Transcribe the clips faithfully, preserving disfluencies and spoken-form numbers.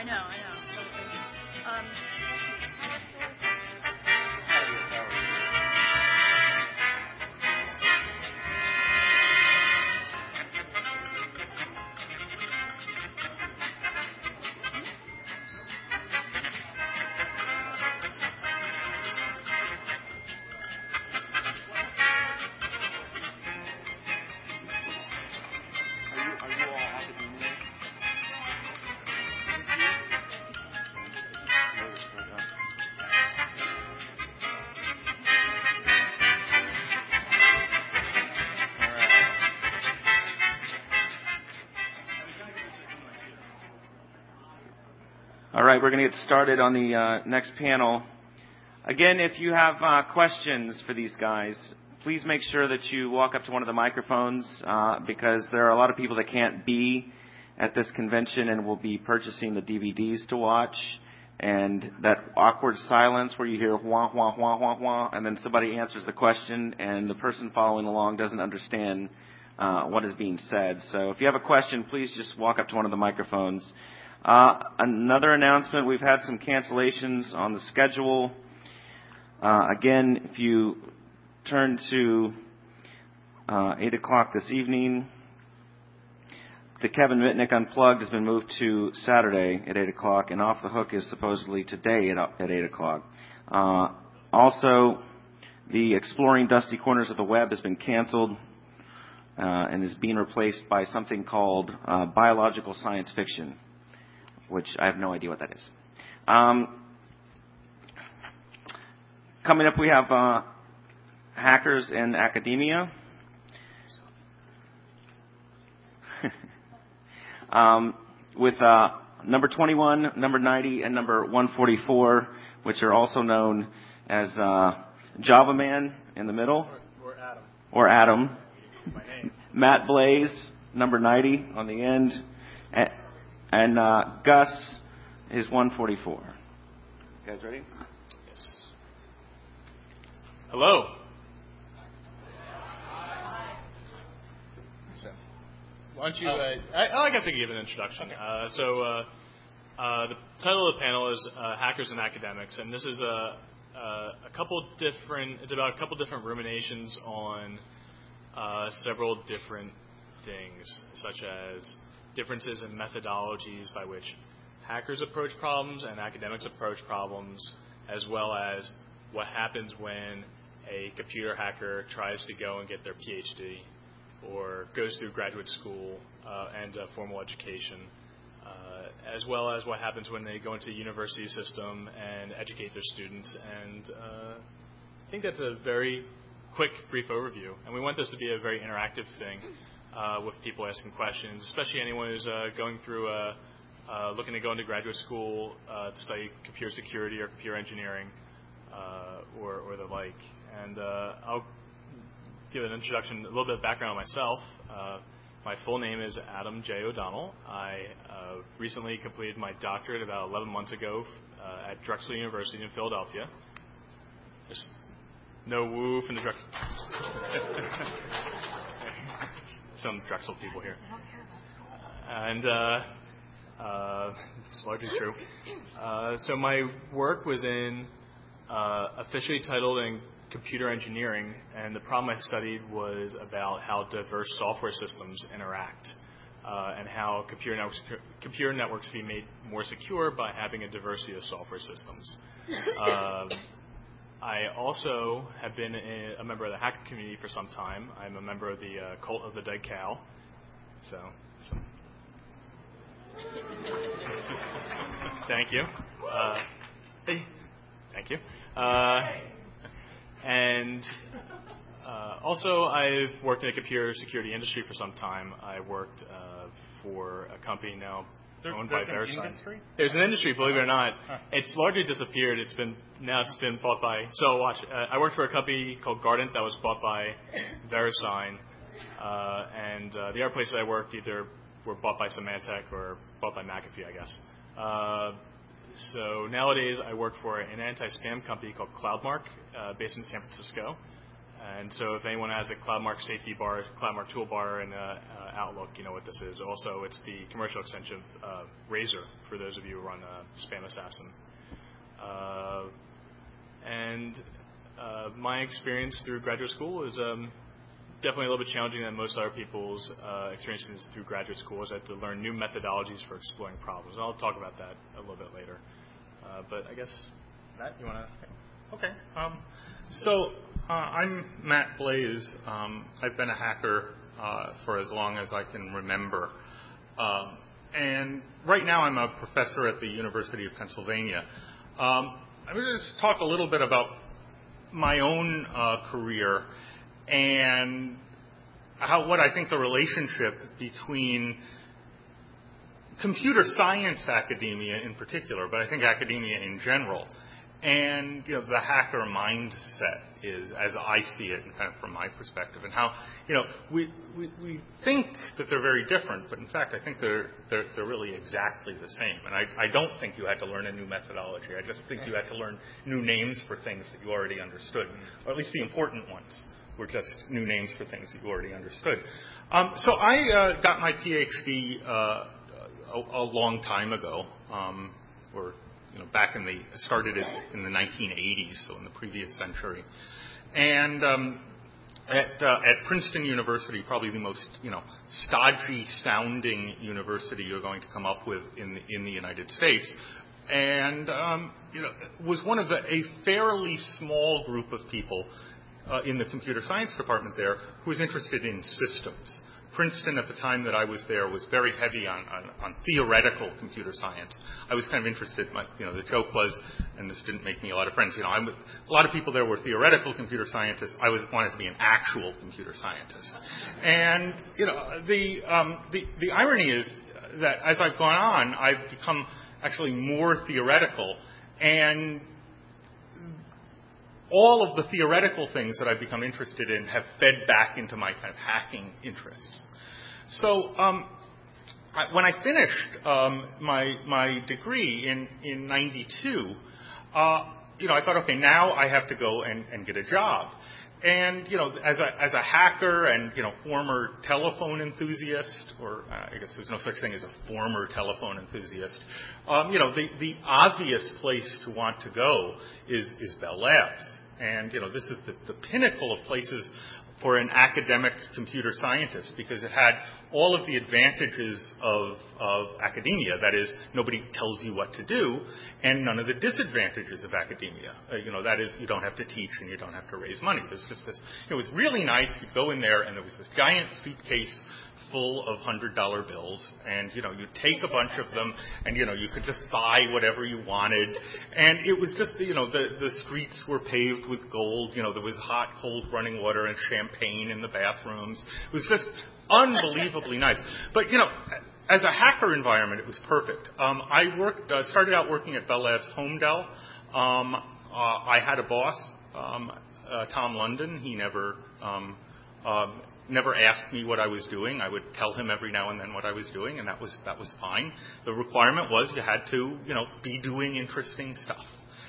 know, I know. Um, All right, we're going to get started on the uh, next panel. Again, if you have uh, questions for these guys, please make sure that you walk up to one of the microphones uh, because there are a lot of people that can't be at this convention and will be purchasing the D V Ds to watch. And that awkward silence where you hear wah, wah, wah, wah, wah, and then somebody answers the question and the person following along doesn't understand uh, what is being said. So if you have a question, please just walk up to one of the microphones. Uh, another announcement, we've had some cancellations on the schedule. Uh, again, if you turn to uh, eight o'clock this evening, the Kevin Mitnick Unplugged has been moved to Saturday at eight o'clock, and Off the Hook is supposedly today at, at eight o'clock. Uh, also, the Exploring Dusty Corners of the Web has been canceled uh, and is being replaced by something called uh, Biological Science Fiction, which I have no idea what that is. Um, coming up, we have uh, Hackers in Academia. um, with uh, number twenty-one, number ninety, and number one forty-four, which are also known as uh, Java Man in the middle. Or, or Adam. Or Adam. My name. Matt Blaze, number ninety on the end. And, And uh, Gus is one forty-four. You guys ready? Yes. Hello. So, why don't you? Uh, I, I guess I can give an introduction. Okay. Uh, so, uh, uh, the title of the panel is uh, "Hackers and Academics," and this is a, a, a couple different. It's about a couple different ruminations on uh, several different things, such as differences in methodologies by which hackers approach problems and academics approach problems, as well as what happens when a computer hacker tries to go and get their P H D or goes through graduate school uh, and uh, formal education, uh, as well as what happens when they go into the university system and educate their students. And uh, I think that's a very quick, brief overview. And we want this to be a very interactive thing. Uh, with people asking questions, especially anyone who's uh, going through, uh, uh, looking to go into graduate school uh, to study computer security or computer engineering uh, or, or the like. And uh, I'll give an introduction, a little bit of background on myself. Uh, my full name is Adam J. O'Donnell. I uh, recently completed my doctorate about eleven months ago uh, at Drexel University in Philadelphia. There's no woo from the Drexel. Some Drexel people here. And uh, uh, it's largely true. Uh, so my work was in uh, officially titled in computer engineering, and the problem I studied was about how diverse software systems interact uh, and how computer networks, computer networks can be made more secure by having a diversity of software systems. Um, I also have been a, a member of the hacker community for some time. I'm a member of the uh, Cult of the Dead Cow. So, so. Thank you. Uh, hey, thank you. Uh, and uh, also, I've worked in the computer security industry for some time. I worked uh, for a company now There, owned there's by an VeriSign. industry? There's an industry, believe it or not. Huh. It's largely disappeared. It's been now it's been bought by. So watch. Uh, I worked for a company called Gardent that was bought by VeriSign, uh, and uh, the other places I worked either were bought by Symantec or bought by McAfee, I guess. Uh, so nowadays I work for an anti-spam company called CloudMark, uh, based in San Francisco, And so if anyone has a CloudMark safety bar, CloudMark toolbar, and uh, uh, Outlook, you know what this is. Also, it's the commercial extension of uh, Razor, for those of you who run uh, Spam Assassin. Uh, and uh, my experience through graduate school is um, definitely a little bit challenging than most other people's uh, experiences through graduate school, is I had to learn new methodologies for exploring problems. And I'll talk about that a little bit later. Uh, but I guess, Matt, you want to? Okay. Um, so uh, I'm Matt Blaze. Um, I've been a hacker uh, for as long as I can remember. Um, and right now I'm a professor at the University of Pennsylvania. Um, I'm going to just talk a little bit about my own uh, career and how what I think the relationship between computer science academia in particular, but I think academia in general, and you know the hacker mindset is, as I see it, and kind of from my perspective, and how you know we, we we think that they're very different, but in fact I think they're they're they're really exactly the same. And I I don't think you had to learn a new methodology. I just think you had to learn new names for things that you already understood, or at least the important ones were just new names for things that you already understood. Um, so I uh, got my PhD uh, a, a long time ago, um, or you know, back in the started it in the nineteen eighties, so in the previous century, and um, at uh, at Princeton University, probably the most you know stodgy sounding university you're going to come up with in the, in the United States, and um, you know was one of the a fairly small group of people uh, in the computer science department there who was interested in systems. Princeton, at the time that I was there, was very heavy on, on, on theoretical computer science. I was kind of interested. My, you know, the joke was, and this didn't make me a lot of friends. You know, I'm, a lot of people there were theoretical computer scientists. I was wanted to be an actual computer scientist. And you know, the um, the the irony is that as I've gone on, I've become actually more theoretical, and all of the theoretical things that I've become interested in have fed back into my kind of hacking interests. So um, I, when I finished um, my my degree in in ninety-two, uh, you know, I thought, okay, now I have to go and, and get a job. And you know, as a as a hacker and you know former telephone enthusiast, or uh, I guess there's no such thing as a former telephone enthusiast, um, you know, the the obvious place to want to go is is Bell Labs, and you know this is the, the pinnacle of places for an academic computer scientist, because it had all of the advantages of, of academia. That is, nobody tells you what to do, and none of the disadvantages of academia. Uh, you know, that is, you don't have to teach and you don't have to raise money. There's just this, it was really nice. You'd go in there and there was this giant suitcase full of hundred dollar bills, and you know you take a bunch of them, and you know you could just buy whatever you wanted, and it was just you know the the streets were paved with gold. You know there was hot, cold running water and champagne in the bathrooms. It was just unbelievably nice. But you know, as a hacker environment, it was perfect. Um, I worked uh, started out working at Bell Labs Home Dell. Um, uh, I had a boss, um, uh, Tom London. He never. Um, um, Never asked me what I was doing. I would tell him every now and then what I was doing, and that was that was fine. The requirement was you had to, you know, be doing interesting stuff.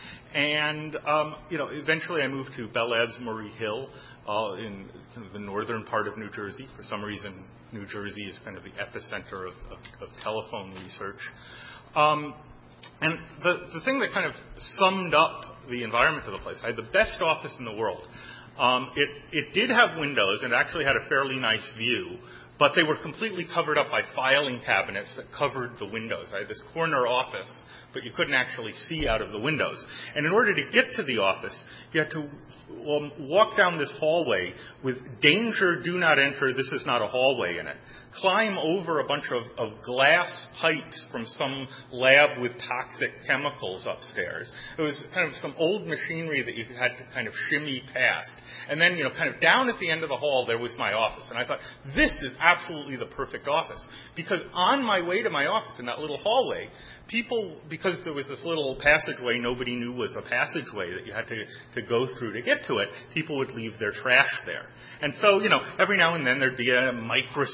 And um, you know, eventually I moved to Bell Labs Murray Hill uh, in kind of the northern part of New Jersey. For some reason, New Jersey is kind of the epicenter of, of, of telephone research. Um, and the the thing that kind of summed up the environment of the place, I had the best office in the world. Um, it, it did have windows and actually had a fairly nice view, but they were completely covered up by filing cabinets that covered the windows. I had this corner office, but you couldn't actually see out of the windows. And in order to get to the office, you had to um, walk down this hallway with danger, do not enter, this is not a hallway in it. Climb over a bunch of, of glass pipes from some lab with toxic chemicals upstairs. It was kind of some old machinery that you had to kind of shimmy past. And then, you know, kind of down at the end of the hall, there was my office. And I thought, this is absolutely the perfect office. Because on my way to my office in that little hallway, people, because there was this little passageway nobody knew was a passageway that you had to, to go through to get to it, people would leave their trash there. And so, you know, every now and then there'd be a microscope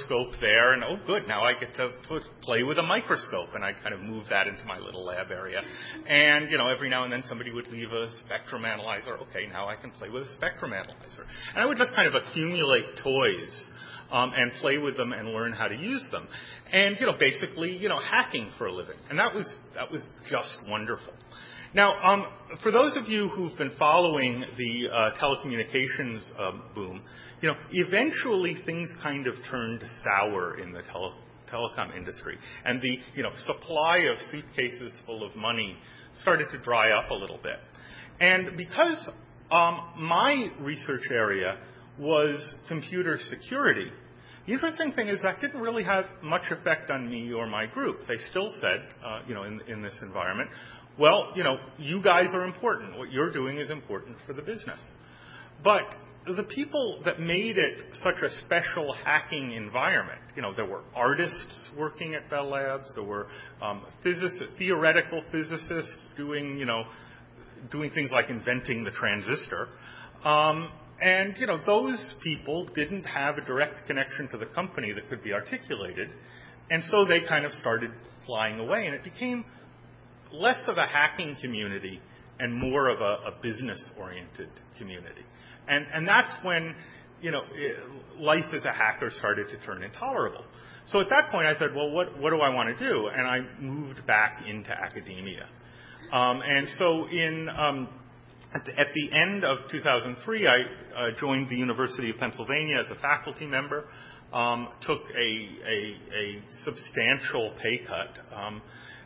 there, and oh, good, now I get to put, play with a microscope, and I kind of move that into my little lab area. And, you know, every now and then somebody would leave a spectrum analyzer. Okay, now I can play with a spectrum analyzer. And I would just kind of accumulate toys um, and play with them and learn how to use them. And, you know, basically, you know, hacking for a living. And that was that was just wonderful. Now, um, for those of you who've been following the uh, telecommunications uh, boom, you know, eventually things kind of turned sour in the tele- telecom industry, and the, you know, supply of suitcases full of money started to dry up a little bit. And because um, my research area was computer security, the interesting thing is that didn't really have much effect on me or my group. They still said, uh, you know, in, in this environment, well, you know, you guys are important. What you're doing is important for the business. But the people that made it such a special hacking environment, you know, there were artists working at Bell Labs, there were um, physicists, theoretical physicists doing, you know, doing things like inventing the transistor. Um, and, you know, those people didn't have a direct connection to the company that could be articulated. And so they kind of started flying away, and it became less of a hacking community and more of a, a business-oriented community. And, and that's when, you know, life as a hacker started to turn intolerable. So at that point, I said, well, what, what do I want to do? And I moved back into academia. Um, and so in um, at, the, at the end of two thousand three, I uh, joined the University of Pennsylvania as a faculty member, um, took a, a, a substantial pay cut, um,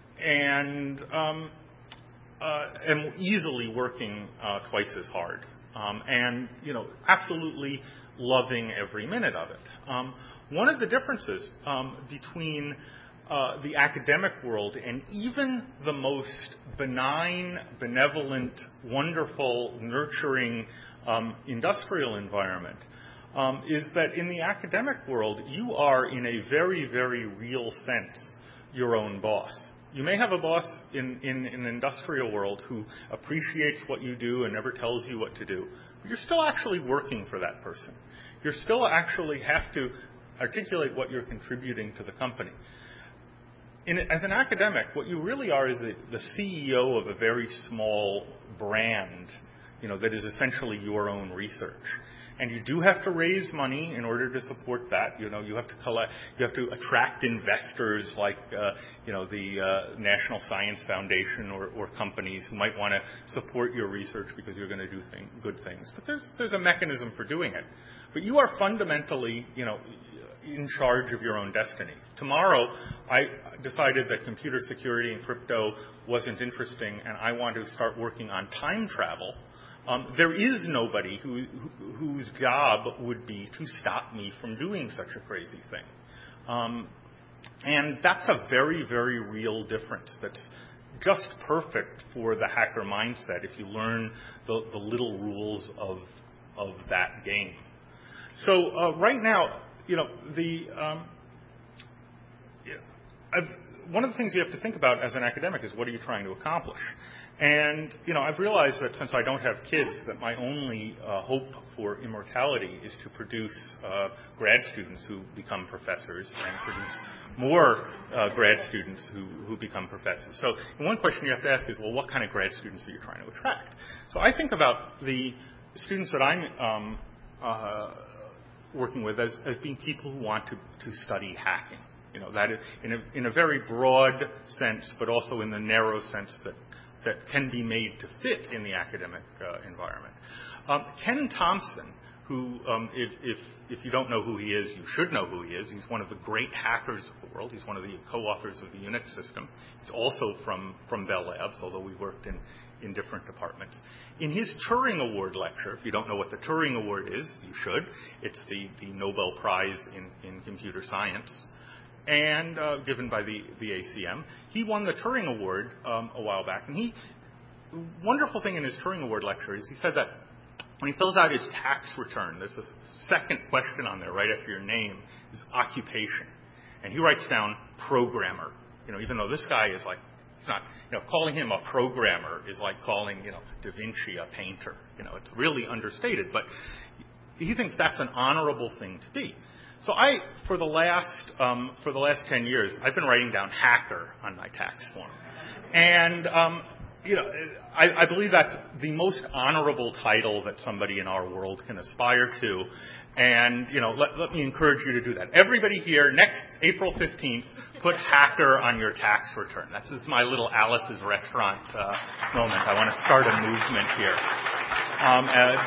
and um, uh, am easily working uh, twice as hard. Um, and, you know, absolutely loving every minute of it. Um, one of the differences um, between uh, the academic world and even the most benign, benevolent, wonderful, nurturing um, industrial environment um, is that in the academic world, you are, in a very, very real sense, your own boss. You may have a boss in, in, in an industrial world who appreciates what you do and never tells you what to do, but you're still actually working for that person. You still actually have to articulate what you're contributing to the company. In, as an academic, what you really are is a, the C E O of a very small brand, you know, that is essentially your own research. And you do have to raise money in order to support that. You know, you have to collect, you have to attract investors like, uh, you know, the uh, National Science Foundation or, or companies who might want to support your research because you're going to do thing, good things. But there's there's a mechanism for doing it. But you are fundamentally, you know, in charge of your own destiny. Tomorrow, I decided that computer security and crypto wasn't interesting, and I want to start working on time travel. Um, there is nobody who, who, whose job would be to stop me from doing such a crazy thing. Um, and that's a very, very real difference that's just perfect for the hacker mindset if you learn the, the little rules of, of that game. So uh, right now, you know, the um, I've, one of the things you have to think about as an academic is what are you trying to accomplish? And, you know, I've realized that since I don't have kids, that my only uh, hope for immortality is to produce uh, grad students who become professors and produce more uh, grad students who, who become professors. So one question you have to ask is, well, what kind of grad students are you trying to attract? So I think about the students that I'm um, uh, working with as, as being people who want to, to study hacking. You know, that is in a, in a very broad sense, but also in the narrow sense that that can be made to fit in the academic uh, environment. Um, Ken Thompson, who, um, if, if, if you don't know who he is, you should know who he is. He's one of the great hackers of the world. He's one of the co-authors of the Unix system. He's also from, from Bell Labs, although we worked in, in different departments. In his Turing Award lecture, if you don't know what the Turing Award is, you should. It's the, the Nobel Prize in, in computer science, and uh, given by the, the A C M. He won the Turing Award um, a while back. And he, the wonderful thing in his Turing Award lecture is he said that when he fills out his tax return, there's a second question on there right after your name, is occupation. And he writes down programmer. You know, even though this guy is like, it's not, you know, calling him a programmer is like calling, you know, Da Vinci a painter. You know, it's really understated. But he thinks that's an honorable thing to be. So I, for the last um, for the last ten years, I've been writing down hacker on my tax form, and um, you know, I, I believe that's the most honorable title that somebody in our world can aspire to. And you know, let, let me encourage you to do that. Everybody here, next April fifteenth, put hacker on your tax return. That's just my little Alice's Restaurant uh, moment. I want to start a movement here. Um,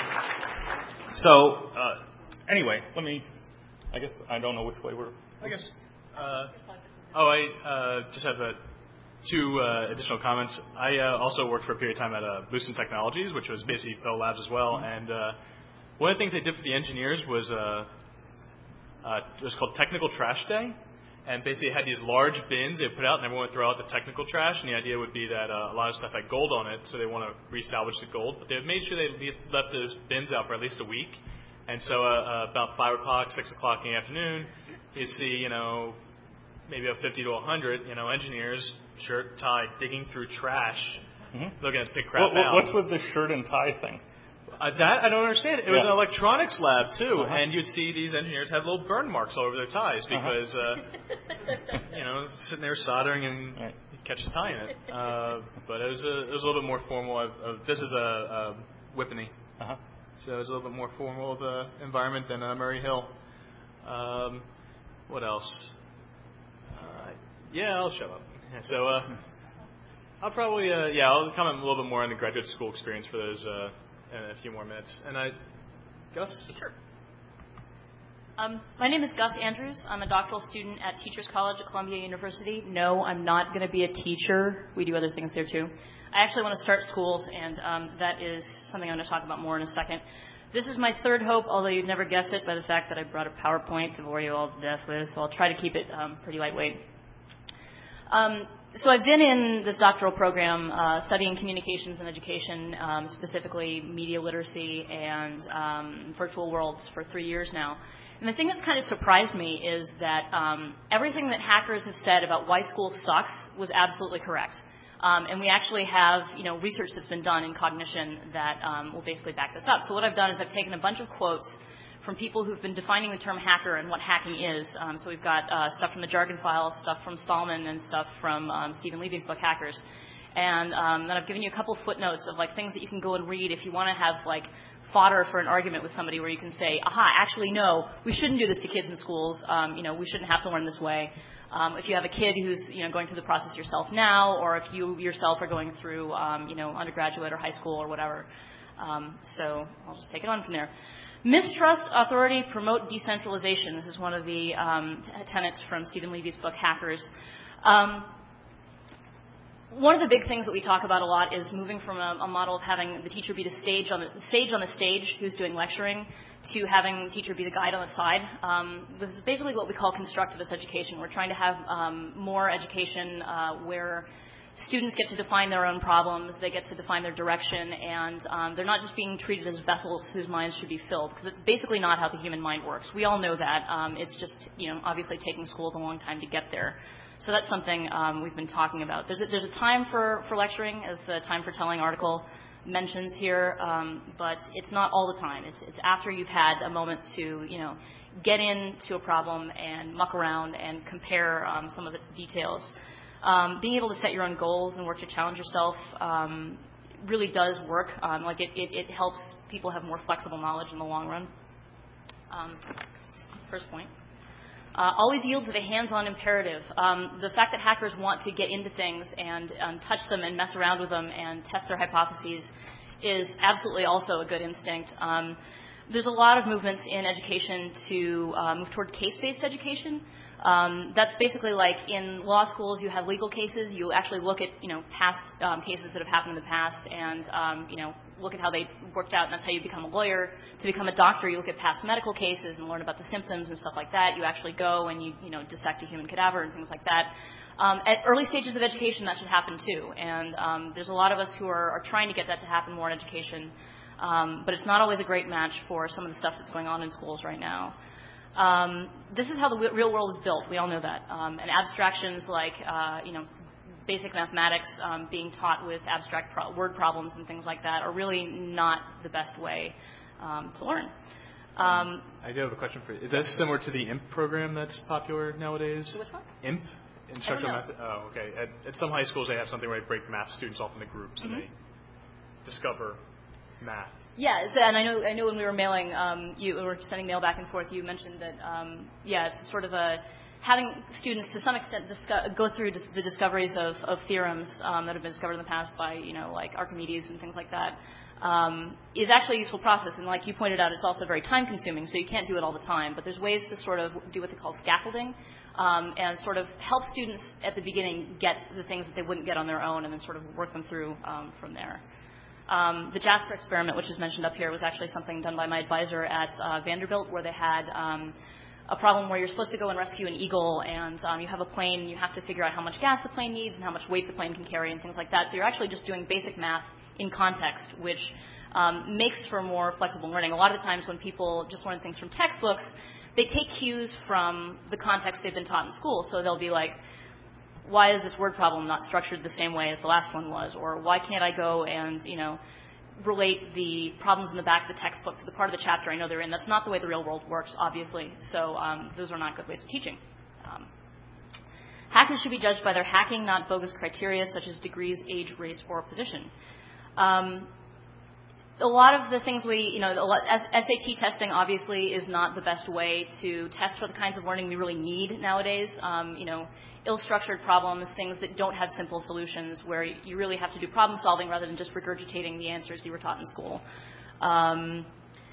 uh, so uh, anyway, let me. I guess I don't know which way we're. I guess. Uh, oh, I uh, just have a, two uh, additional comments. I uh, also worked for a period of time at uh, Lucent Technologies, which was basically Bell Labs as well. Mm-hmm. And uh, one of the things they did for the engineers was uh, uh, it was called Technical Trash Day. And basically it had these large bins they put out, and everyone would throw out the technical trash. And the idea would be that uh, a lot of stuff had gold on it, so they want to re-salvage the gold. But they made sure they left those bins out for at least a week. And so uh, uh, about five o'clock, six o'clock in the afternoon, you see, you know, maybe up fifty to a hundred, you know, engineers, shirt, tie, digging through trash, mm-hmm. looking at pick crap what, out. What's with the shirt and tie thing? Uh, that I don't understand. It was yeah. an electronics lab too, uh-huh. and you'd see these engineers have little burn marks all over their ties because, uh-huh. uh, you know, sitting there soldering and right. you catch a tie in it. Uh, but it was a it was a little bit more formal. Of, of, this is a, a Whippany. Uh-huh. So it's a little bit more formal of an environment than uh, Murray Hill. Um, what else? Uh, yeah, I'll shut up. So uh, I'll probably, uh, yeah, I'll comment a little bit more on the graduate school experience for those uh, in a few more minutes. And I, Gus? Sure. Um, my name is Gus Andrews. I'm a doctoral student at Teachers College at Columbia University. No, I'm not going to be a teacher. We do other things there too. I actually want to start schools, and um, that is something I'm going to talk about more in a second. This is my third hope, although you'd never guess it by the fact that I brought a PowerPoint to bore you all to death with, so I'll try to keep it um, pretty lightweight. Um, so I've been in this doctoral program uh, studying communications and education, um, specifically media literacy and um, virtual worlds for three years now. And the thing that's kind of surprised me is that um, everything that hackers have said about why school sucks was absolutely correct. Um, and we actually have, you know, research that's been done in cognition that um, will basically back this up. So what I've done is I've taken a bunch of quotes from people who've been defining the term hacker and what hacking is. Um, so we've got uh, stuff from the Jargon File, stuff from Stallman, and stuff from um, Stephen Levy's book, Hackers. And um, then I've given you a couple footnotes of like things that you can go and read if you want to have like fodder for an argument with somebody where you can say, aha, actually no, we shouldn't do this to kids in schools. Um, you know, we shouldn't have to learn this way. Um, if you have a kid who's, you know, going through the process yourself now, or if you yourself are going through, um, you know, undergraduate or high school or whatever. Um, so I'll just take it on from there. Mistrust, authority, promote decentralization. This is one of the um, tenets from Stephen Levy's book, Hackers. Um, one of the big things that we talk about a lot is moving from a, a model of having the teacher be the stage on the, the stage on the stage who's doing lecturing to having the teacher be the guide on the side. Um, this is basically what we call constructivist education. We're trying to have um, more education uh, where students get to define their own problems, they get to define their direction, and um, they're not just being treated as vessels whose minds should be filled, because it's basically not how the human mind works. We all know that. Um, it's just, you know, obviously taking schools a long time to get there. So that's something um, we've been talking about. There's a, there's a time for, for lecturing, as the Time for Telling article mentions here, um, but it's not all the time. It's, it's after you've had a moment to, you know, get into a problem and muck around and compare um, some of its details. Um, being able to set your own goals and work to challenge yourself um, really does work. Um, like it, it, it helps people have more flexible knowledge in the long run. Um, first point. Uh, always yield to the hands-on imperative. Um, the fact that hackers want to get into things and um, touch them and mess around with them and test their hypotheses is absolutely also a good instinct. Um, there's a lot of movements in education to uh, move toward case-based education. Um, that's basically like in law schools you have legal cases. You actually look at, you know, past um, cases that have happened in the past and, um, you know, look at how they worked out, and that's how you become a lawyer. To become a doctor, you look at past medical cases and learn about the symptoms and stuff like that. You actually go and you, you know, dissect a human cadaver and things like that. Um, at early stages of education, that should happen too. And um, there's a lot of us who are, are trying to get that to happen more in education. Um, but it's not always a great match for some of the stuff that's going on in schools right now. Um, this is how the w- real world is built. We all know that. Um, and abstractions like, uh, you know, basic mathematics um, being taught with abstract pro- word problems and things like that are really not the best way um, to learn. Um, I do have a question for you. Is that similar to the I M P program that's popular nowadays? Which one? I M P? Instructional I don't method. Oh, okay. At, at some high schools, they have something where they break math students off into groups mm-hmm. and they discover math. Yeah, so, and I know I know when we were mailing, um, you were sending mail back and forth. You mentioned that, um, yeah, it's sort of a having students to some extent discuss, go through dis- the discoveries of, of theorems um, that have been discovered in the past by, you know, like Archimedes and things like that. Um, is actually a useful process, and like you pointed out, it's also very time-consuming, so you can't do it all the time. But there's ways to sort of do what they call scaffolding, um, and sort of help students at the beginning get the things that they wouldn't get on their own, and then sort of work them through um, from there. Um, the Jasper experiment, which is mentioned up here, was actually something done by my advisor at uh, Vanderbilt, where they had um, a problem where you're supposed to go and rescue an eagle, and um, you have a plane, and you have to figure out how much gas the plane needs and how much weight the plane can carry and things like that. So you're actually just doing basic math in context, which um, makes for more flexible learning. A lot of the times when people just learn things from textbooks, they take cues from the context they've been taught in school. So they'll be like, why is this word problem not structured the same way as the last one was? Or why can't I go and, you know, relate the problems in the back of the textbook to the part of the chapter I know they're in? That's not the way the real world works, obviously. So um, those are not good ways of teaching. Um, hackers should be judged by their hacking, not bogus criteria such as degrees, age, race, or position. Um, a lot of the things we, you know, S A T testing obviously is not the best way to test for the kinds of learning we really need nowadays. Um, you know, ill-structured problems, things that don't have simple solutions, where you really have to do problem solving rather than just regurgitating the answers you were taught in school. Um,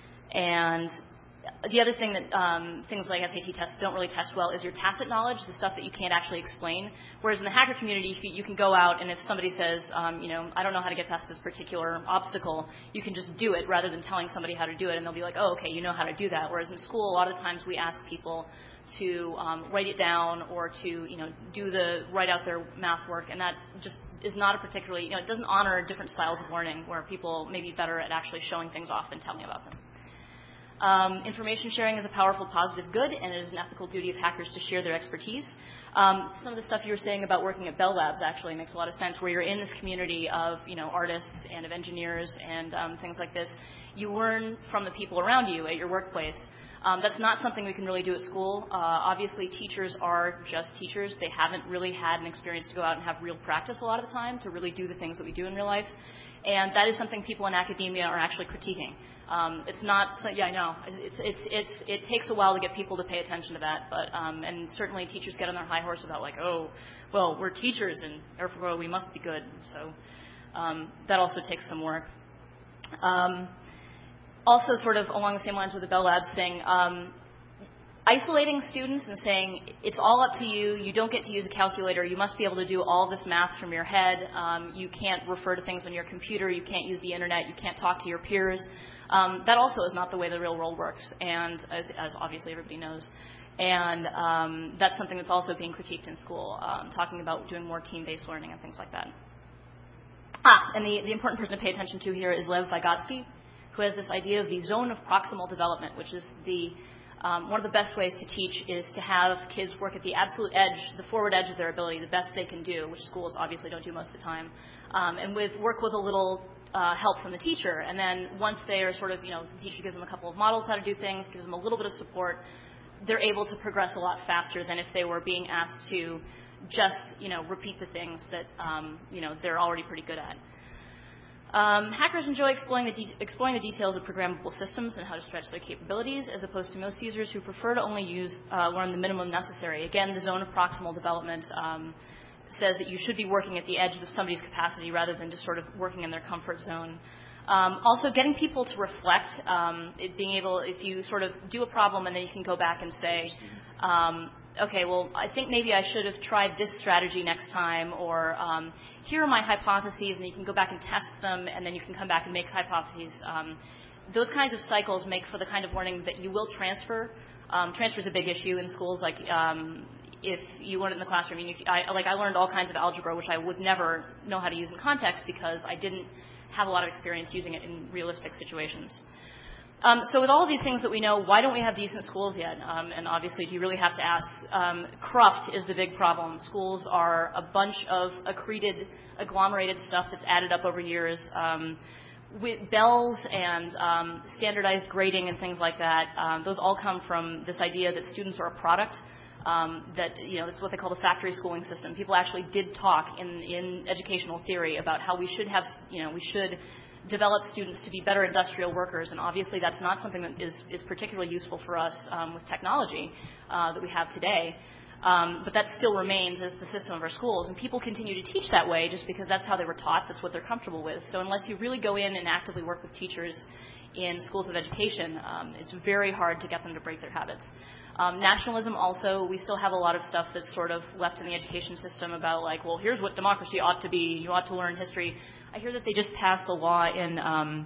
and the other thing that um, things like S A T tests don't really test well is your tacit knowledge, the stuff that you can't actually explain. Whereas in the hacker community, you, you can go out, and if somebody says, um, you know, I don't know how to get past this particular obstacle, you can just do it rather than telling somebody how to do it, and they'll be like, oh, okay, you know how to do that. Whereas in school, a lot of times we ask people to um, write it down or to, you know, do the write out their math work, and that just is not a particularly, you know, it doesn't honor different styles of learning where people may be better at actually showing things off than telling about them. Um, information sharing is a powerful positive good, and it is an ethical duty of hackers to share their expertise. Um, some of the stuff you were saying about working at Bell Labs actually makes a lot of sense, where you're in this community of, you know, artists and of engineers and um, things like this. You learn from the people around you at your workplace. Um, that's not something we can really do at school. Uh, obviously, teachers are just teachers. They haven't really had an experience to go out and have real practice a lot of the time to really do the things that we do in real life. And that is something people in academia are actually critiquing. Um, it's not, so, yeah, I know. It's, it's, it's, it takes a while to get people to pay attention to that, but um, and certainly teachers get on their high horse about like, oh, well, we're teachers and therefore we must be good. So um, that also takes some work. Um, also, sort of along the same lines with the Bell Labs thing, um, isolating students and saying it's all up to you. You don't get to use a calculator. You must be able to do all this math from your head. Um, you can't refer to things on your computer. You can't use the internet. You can't talk to your peers. Um, that also is not the way the real world works, and as, as obviously everybody knows. And um, that's something that's also being critiqued in school, um, talking about doing more team-based learning and things like that. Ah, and the, the important person to pay attention to here is Lev Vygotsky, who has this idea of the zone of proximal development, which is the um, one of the best ways to teach is to have kids work at the absolute edge, the forward edge of their ability, the best they can do, which schools obviously don't do most of the time, um, and with work with a little Uh, help from the teacher. And then once they are sort of, you know, the teacher gives them a couple of models how to do things, gives them a little bit of support, they're able to progress a lot faster than if they were being asked to just, you know, repeat the things that, um, you know, they're already pretty good at. Um, hackers enjoy exploring the, de- exploring the details of programmable systems and how to stretch their capabilities, as opposed to most users who prefer to only use, uh, learn the minimum necessary. Again, the zone of proximal development um, says that you should be working at the edge of somebody's capacity rather than just sort of working in their comfort zone. Um, also, getting people to reflect, um, it being able, if you sort of do a problem and then you can go back and say, um, okay, well, I think maybe I should have tried this strategy next time, or um, here are my hypotheses, and you can go back and test them, and then you can come back and make hypotheses. Um, those kinds of cycles make for the kind of learning that you will transfer. Um, transfer is a big issue in schools, like um, if you learn it in the classroom, you, I, like I learned all kinds of algebra, which I would never know how to use in context because I didn't have a lot of experience using it in realistic situations. Um, so with all of these things that we know, why don't we have decent schools yet? Um, and obviously, do you really have to ask? Um, cruft is the big problem. Schools are a bunch of accreted, agglomerated stuff that's added up over years. Um, with bells and um, standardized grading and things like that, um, those all come from this idea that students are a product. Um, that, you know, it's what they call the factory schooling system. People actually did talk in, in educational theory about how we should have, you know, we should develop students to be better industrial workers, and obviously that's not something that is, is particularly useful for us um, with technology uh, that we have today. Um, but that still remains as the system of our schools, and people continue to teach that way just because that's how they were taught, that's what they're comfortable with. So unless you really go in and actively work with teachers in schools of education, um, it's very hard to get them to break their habits. Um, nationalism also, we still have a lot of stuff that's sort of left in the education system about like, well, here's what democracy ought to be. You ought to learn history. I hear that they just passed a law in um,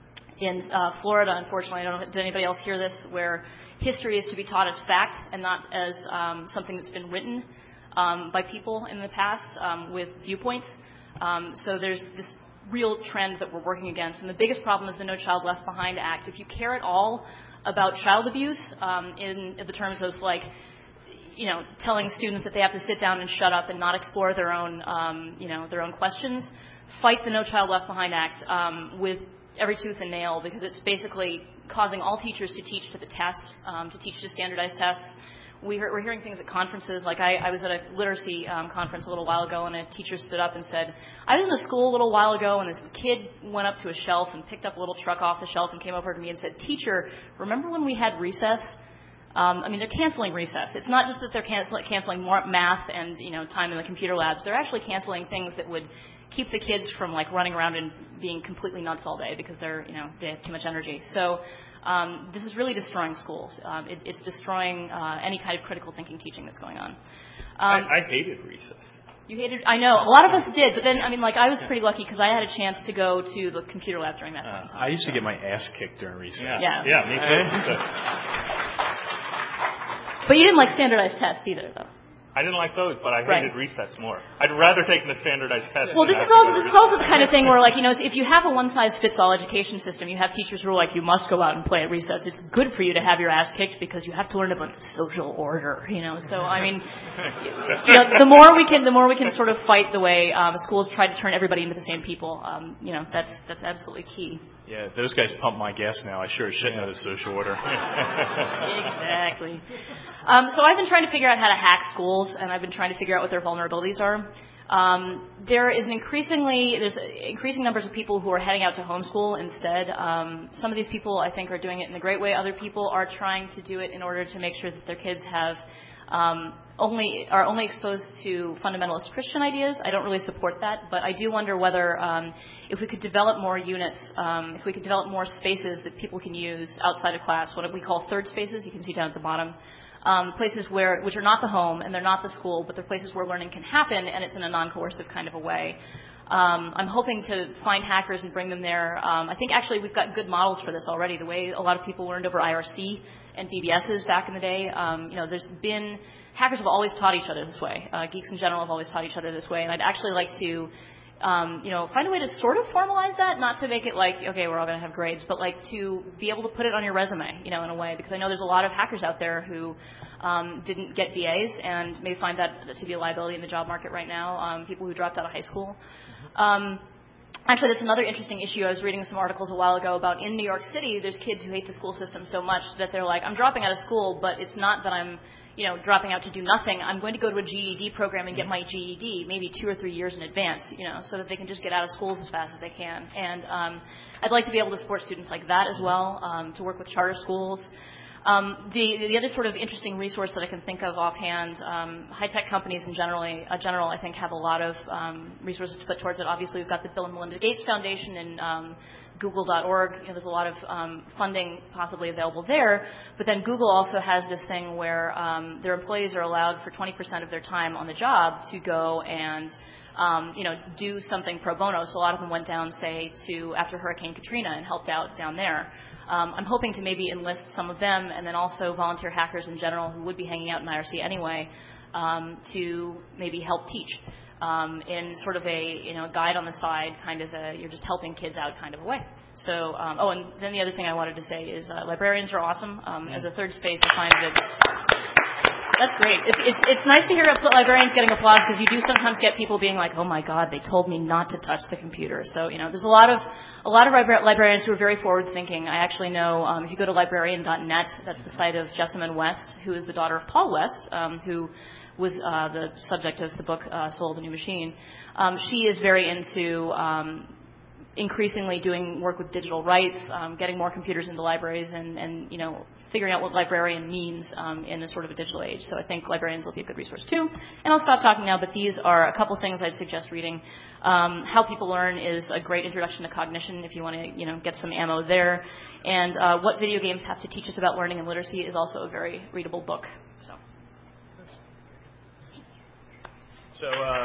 in uh, Florida, unfortunately. I don't know, did anybody else hear this, where history is to be taught as fact and not as um, something that's been written um, by people in the past um, with viewpoints. Um, so there's this real trend that we're working against. And the biggest problem is the No Child Left Behind Act. If you care at all about child abuse um, in, in the terms of like, you know, telling students that they have to sit down and shut up and not explore their own, um, you know, their own questions, fight the No Child Left Behind Act um, with every tooth and nail, because it's basically causing all teachers to teach to the test, um, to teach to standardized tests. We hear, we're hearing things at conferences. Like I, I was at a literacy um, conference a little while ago, and a teacher stood up and said, I was in a school a little while ago, and this kid went up to a shelf and picked up a little truck off the shelf and came over to me and said, teacher, remember when we had recess? Um, I mean, they're canceling recess. It's not just that they're cancel- canceling more math and, you know, time in the computer labs. They're actually canceling things that would keep the kids from, like, running around and being completely nuts all day because they're, you know, they have too much energy. So um, this is really destroying schools. Um, it, it's destroying uh, any kind of critical thinking teaching that's going on. Um, I, I hated recess. You hated, I know, a lot of us did, but then, I mean, like, I was pretty lucky because I had a chance to go to the computer lab during that uh, time. I used to get my ass kicked during recess. Yeah. Yeah, me too. But you didn't like standardized tests either, though. I didn't like those, but I hated Right. recess more. I'd rather take the standardized test. Well, than this is have to also go to this is recess. also the kind of thing where, like, you know, if you have a one-size-fits-all education system, you have teachers who are like, you must go out and play at recess. It's good for you to have your ass kicked because you have to learn about social order, you know. So, I mean, you know, the more we can, the more we can sort of fight the way um, schools try to turn everybody into the same people. Um, you know, that's that's absolutely key. Yeah, those guys pump my gas now. I sure should know the social order. Exactly. Um, so I've been trying to figure out how to hack schools, and I've been trying to figure out what their vulnerabilities are. Um, there is an increasingly there's increasing numbers of people who are heading out to homeschool instead. Um, some of these people, I think, are doing it in a great way. Other people are trying to do it in order to make sure that their kids have um, only are only exposed to fundamentalist Christian ideas. I don't really support that, but I do wonder whether um, if we could develop more units, um, if we could develop more spaces that people can use outside of class, what we call third spaces. You can see down at the bottom. Um, places where, which are not the home and they're not the school, but they're places where learning can happen, and it's in a non-coercive kind of a way. Um, I'm hoping to find hackers and bring them there. Um, I think actually we've got good models for this already. The way a lot of people learned over I R C and B B Ss back in the day. Um, you know, there's been hackers have always taught each other this way. Uh, geeks in general have always taught each other this way, and I'd actually like to. Um, you know, find a way to sort of formalize that, not to make it like, okay, we're all going to have grades, but like to be able to put it on your resume, you know, in a way, because I know there's a lot of hackers out there who um, didn't get B As and may find that to be a liability in the job market right now, um, people who dropped out of high school. Um, Actually, that's another interesting issue. I was reading some articles a while ago about in New York City, there's kids who hate the school system so much that they're like, I'm dropping out of school, but it's not that I'm, you know, dropping out to do nothing. I'm going to go to a G E D program and get my G E D maybe two or three years in advance, you know, so that they can just get out of schools as fast as they can. And um, I'd like to be able to support students like that as well, um, to work with charter schools. Um, the, the other sort of interesting resource that I can think of offhand, um, high-tech companies in generally, uh, general, I think, have a lot of um, resources to put towards it. Obviously, we've got the Bill and Melinda Gates Foundation and um, Google dot org. You know, there's a lot of um, funding possibly available there. But then Google also has this thing where um, their employees are allowed for twenty percent of their time on the job to go and Um, you know, do something pro bono. So a lot of them went down, say, to after Hurricane Katrina and helped out down there. Um, I'm hoping to maybe enlist some of them and then also volunteer hackers in general who would be hanging out in I R C anyway um, to maybe help teach um, in sort of a, you know, guide on the side, kind of a, you're just helping kids out kind of a way. So, um, oh, and then the other thing I wanted to say is uh, librarians are awesome. Um, as a third space, I find that That's great. It's, it's, it's nice to hear librarians getting applause because you do sometimes get people being like, oh my God, they told me not to touch the computer. So, you know, there's a lot of, a lot of librarians who are very forward thinking. I actually know, um, if you go to librarian dot net, that's the site of Jessamine West, who is the daughter of Paul West, um, who was uh, the subject of the book uh, Soul of the New Machine. Um, she is very into um, increasingly doing work with digital rights, um, getting more computers into libraries, and, and you know, figuring out what librarian means um, in a sort of a digital age. So I think librarians will be a good resource too. And I'll stop talking now, but these are a couple things I'd suggest reading. Um, How People Learn is a great introduction to cognition if you want to, you know, get some ammo there. And uh, What Video Games Have to Teach Us About Learning and Literacy is also a very readable book. So. So, uh,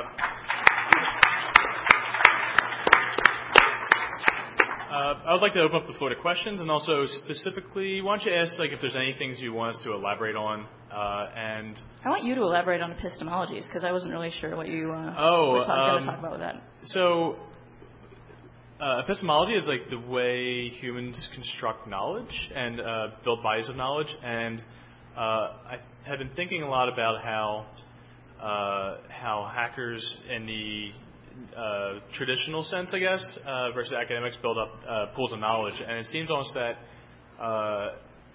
uh, I would like to open up the floor to questions, and also specifically, why don't you ask like if there's any things you want us to elaborate on, uh, and I want you to elaborate on epistemologies because I wasn't really sure what you uh, oh, were talk, um, going to talk about with that. So, uh, epistemology is like the way humans construct knowledge and uh, build bodies of knowledge, and uh, I have been thinking a lot about how. Uh, how hackers in the uh, traditional sense, I guess, uh, versus academics build up uh, pools of knowledge, and it seems almost that uh,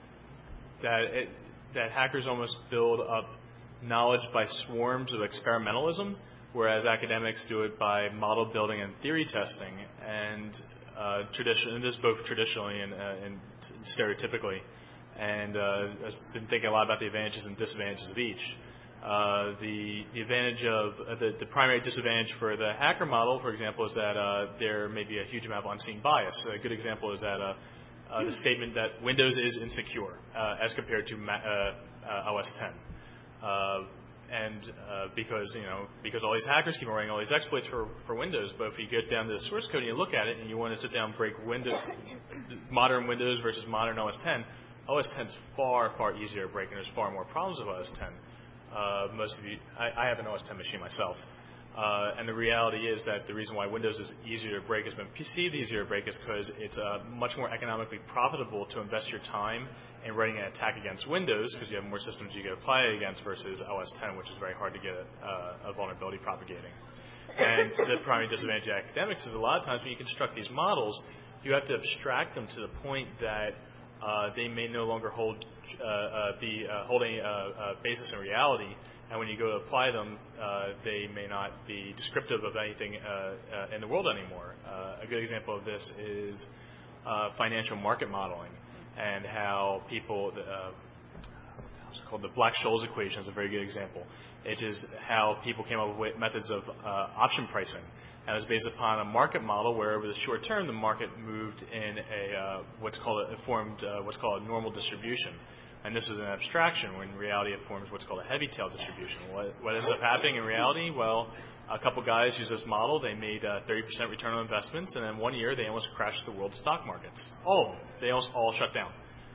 that it, that hackers almost build up knowledge by swarms of experimentalism, whereas academics do it by model building and theory testing, and uh, tradition. And this is both traditionally and, uh, and stereotypically. And uh, I've been thinking a lot about the advantages and disadvantages of each. Uh, the, the advantage of uh, the, the primary disadvantage for the hacker model, for example, is that uh, there may be a huge amount of unseen bias. A good example is that uh, uh, the statement that Windows is insecure uh, as compared to Ma- uh, uh, O S ten, uh, and uh, because you know because all these hackers keep running all these exploits for, for Windows, but if you get down to the source code and you look at it and you want to sit down and break Windows, modern Windows versus modern O S ten, O S ten is far far easier to break, and there's far more problems with O S ten. Uh, most of you, I, I have an O S ten machine myself, uh, and the reality is that the reason why Windows is easier to break is when P C is easier to break is because it's uh, much more economically profitable to invest your time in writing an attack against Windows because you have more systems you can apply it against versus O S ten, which is very hard to get uh, a vulnerability propagating. And the primary disadvantage of academics is a lot of times when you construct these models, you have to abstract them to the point that Uh, they may no longer hold uh, uh, be uh, holding a, a basis in reality, and when you go to apply them, uh, they may not be descriptive of anything uh, uh, in the world anymore. Uh, a good example of this is uh, financial market modeling, and how people uh, what's it called the Black-Scholes equation is a very good example. It is how people came up with methods of uh, option pricing. And it was based upon a market model where over the short term the market moved in a uh, what's called a, it formed uh, what's called a normal distribution, and this is an abstraction. When in reality it forms what's called a heavy tail distribution. What, what ends up happening in reality? Well, a couple guys used this model. They made uh, thirty percent return on investments, and then one year they almost crashed the world's stock markets. All of them. They almost all shut down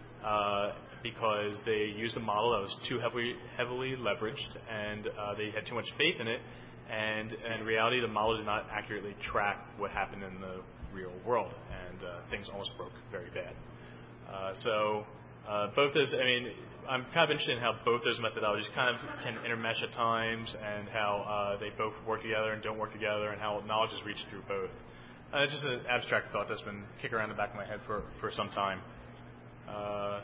uh, because they used a model that was too heavily heavily leveraged, and uh, they had too much faith in it. And in reality, the model did not accurately track what happened in the real world, and uh, things almost broke very bad. Uh, so uh, both those, I mean, I'm kind of interested in how both those methodologies kind of can intermesh at times, and how uh, they both work together and don't work together, and how knowledge is reached through both. Uh, it's just an abstract thought that's been kicking around the back of my head for, for some time. Uh,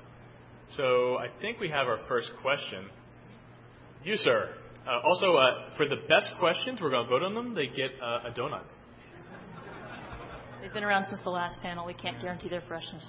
so I think we have our first question. You, sir. Uh, also, uh, for the best questions, we're going to vote on them. They get uh, a donut. They've been around since the last panel. We can't guarantee their freshness.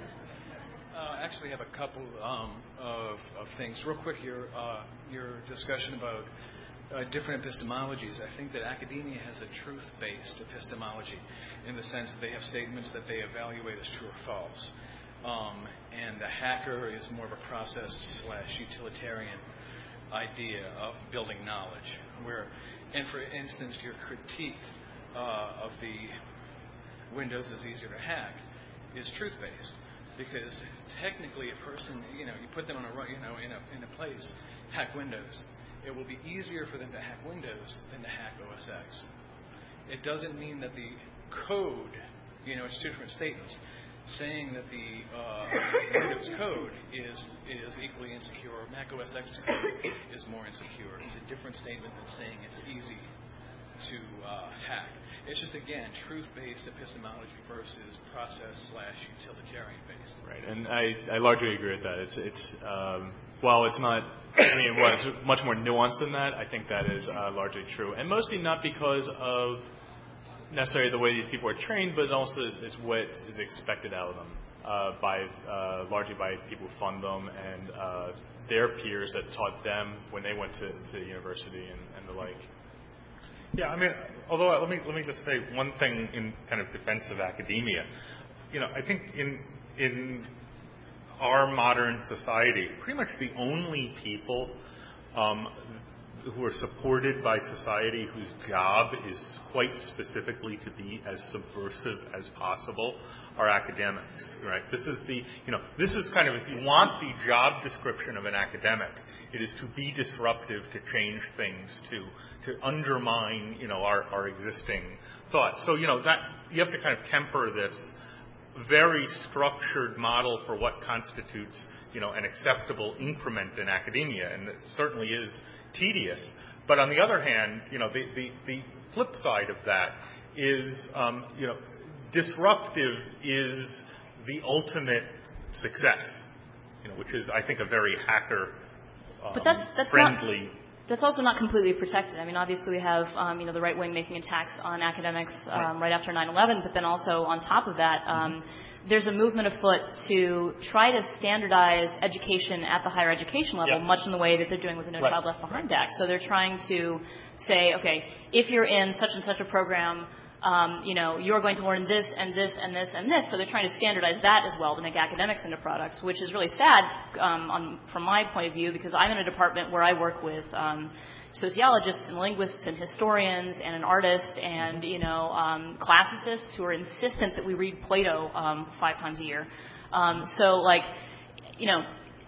Uh, actually, I have a couple um, of, of things. Real quick, your uh, your discussion about uh, different epistemologies. I think that academia has a truth-based epistemology in the sense that they have statements that they evaluate as true or false. Um, and the hacker is more of a process slash utilitarian idea of building knowledge, where, and for instance, your critique uh, of the Windows is easier to hack is truth-based, because technically a person, you know, you put them on a, you know, in a in a place, hack Windows, it will be easier for them to hack Windows than to hack O S X. It doesn't mean that the code, you know, it's two different statements. saying that the uh, Windows code is is equally insecure, or Mac O S X code is more insecure. It's a different statement than saying it's easy to uh, hack. It's just, again, truth-based epistemology versus process slash utilitarian-based. Right, and I, I largely agree with that. It's it's um, while it's not, I mean, it was much more nuanced than that. I think that is uh, largely true, and mostly not because of necessarily the way these people are trained, but also it's what is expected out of them uh, by uh, largely by people who fund them and uh, their peers that taught them when they went to, to university and, and the like. Yeah, I mean, although let me let me just say one thing in kind of defense of academia. You know, I think in in our modern society, pretty much the only people um, who are supported by society whose job is quite specifically to be as subversive as possible are academics, right? This is the, you know, this is kind of, if you want the job description of an academic, it is to be disruptive, to change things, to to undermine, you know, our, our existing thoughts. So, you know, that you have to kind of temper this very structured model for what constitutes, you know, an acceptable increment in academia, and it certainly is tedious. But on the other hand, you know, the, the, the flip side of that is, um, you know, disruptive is the ultimate success, you know, which is, I think, a very hacker um, but that's, that's friendly. Not, that's also not completely protected. I mean, obviously we have, um, you know, the right wing making attacks on academics um, right. right after nine eleven, but then also on top of that, um, mm-hmm. there's a movement afoot to try to standardize education at the higher education level, yeah. much in the way that they're doing with the No right. Child Left Behind Act. So they're trying to say, okay, if you're in such and such a program, Um, you know, you're going to learn this and this and this and this. So they're trying to standardize that as well to make academics into products, which is really sad um, on, from my point of view, because I'm in a department where I work with um, sociologists and linguists and historians and an artist and, you know, um, classicists who are insistent that we read Plato um, five times a year. Um, so, like, you know,